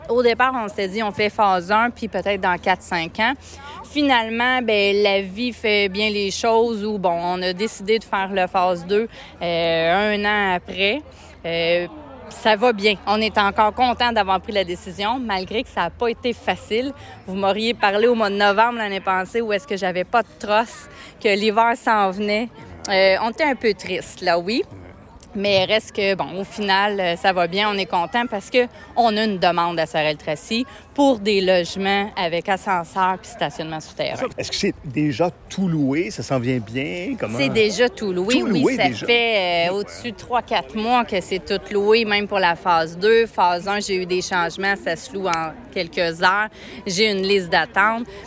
Au départ, on s'était dit on fait phase 1, puis peut-être dans 4-5 ans. Finalement, la vie fait bien les choses où, on a décidé de faire le phase 2 un an après. Ça va bien. On est encore content d'avoir pris la décision, malgré que ça n'a pas été facile. Vous m'auriez parlé au mois de novembre l'année passée où est-ce que j'avais pas de trosse, que l'hiver s'en venait. On était un peu triste, là, oui. Mais reste que, au final, ça va bien. On est content parce qu'on a une demande à Sorel-Tracy pour des logements avec ascenseur puis stationnement souterrain. Est-ce que c'est déjà tout loué? Ça s'en vient bien? Comment? C'est déjà tout loué. Oui, ça déjà? fait au-dessus de 3-4 mois que c'est tout loué, même pour la phase 2. Phase 1, j'ai eu des changements. Ça se loue en quelques heures. J'ai une liste d'attente.